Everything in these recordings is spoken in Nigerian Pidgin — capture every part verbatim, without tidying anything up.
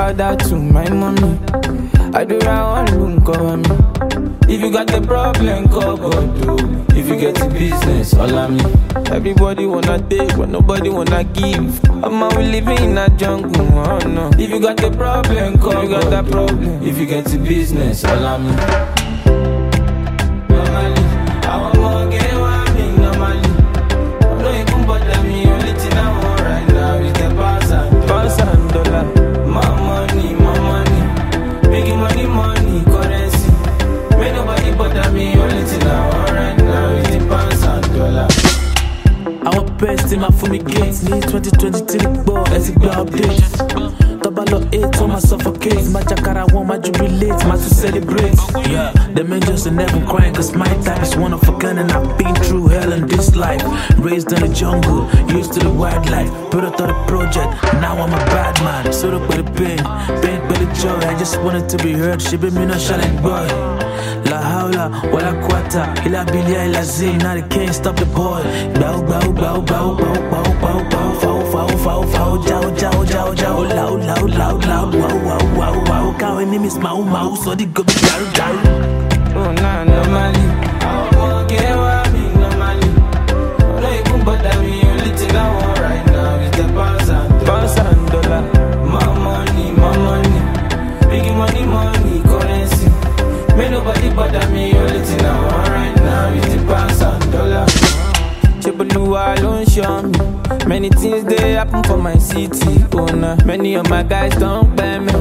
shout out to my mommy. I do that one, cover me. If you got the problem, call God, do. If you get the business, all of me. Everybody wanna take, but nobody wanna give. I'm out living in a jungle, oh no. If you got the problem, call you got that problem. If you get the business, all of me. Normally, I want more, get one thing, normally. No, you can bother me, only thing I want right now is the pass and pass and dollar. My money, my money. Making money, money, currency. Make nobody bother me, only thing I want right now is the pounds and dollar. I want best in my fumigates. Need twenty twenty-three ball, as it be updates. Double eight on my suffocates. My jacara want my jubilate, my to celebrate. Yeah, the men just ain't never crying, cause my type is one of a kind. And I've been through hell in this life. Raised in the jungle, used to the wildlife. Put out the project, now I'm a bad man. Sort up with the pain, pain with the joy. I just wanted to be heard, she be me no challenge boy. La haula, wala quata, ila bilia ila zim. Now they can't stop the boy. Bow, bow, bow, bow, bow, bow, bow, bow, fow, fow, fow, fow, jow, jow, jow, jow, loud, loud, loud, loud, wow, wow, wow, wow. Kawe name is mau, mau, so they go be daru, daru. Oh, nah, normally. I won't get what me normally. No, you can bother me, only thing I want right now is the pounds and pounds and dollar. My money, my money. Big money, money, currency. Make nobody bother me, only thing I want right now is the pounds and dollar. Chebulua don't show me. Many things they happen for my city. Oh nah, many of my guys don't pay me.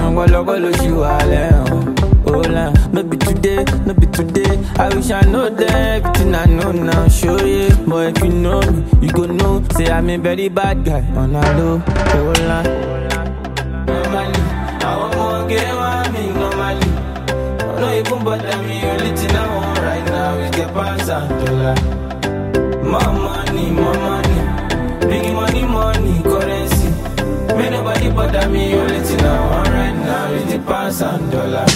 Oh nah, no be today, no be today. I wish I know that everything I know now. Show you, but if you know me, you go know. Say I'm a very bad guy. On a low, oh nah. Normally, I want more get one me normally. No, you can bother me, only thing I want right now is the pounds and dollar. My money, my money. Big money, money, currency. May nobody bother me, only thing I want right now is the pounds and dollar.